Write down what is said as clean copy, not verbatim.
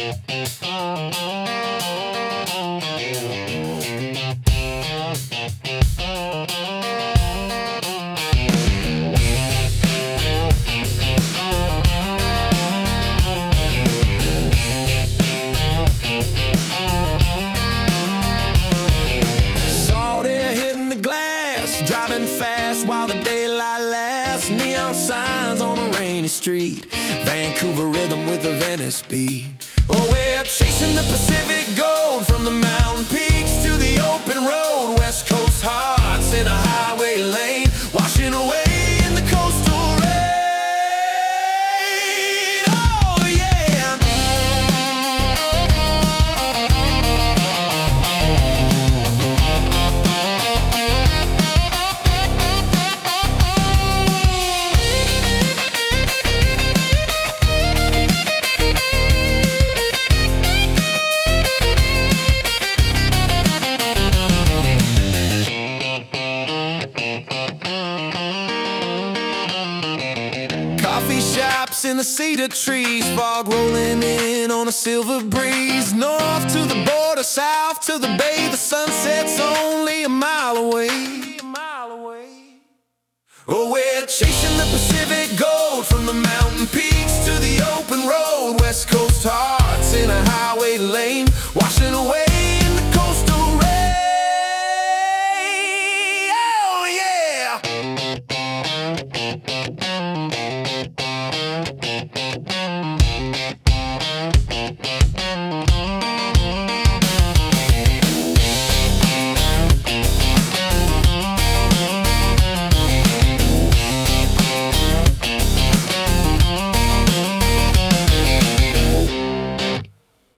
Driving fast while the daylight lasts. Neon signs on a rainy street. Vancouver rhythm with a Venice beat. Oh, we're chasing the Pacific gold, from the mountain peaks to the open road. West Coast hearts in a highway lane, washing away in the coastal rain. Oh yeah. Coffee shops in the cedar trees, fog rolling in on a silver breeze. North to the border, south to the bay, the sunset's only a mile away. Oh, we're chasing the Pacific gold, from the mountain peaks to the open road. West Coast heart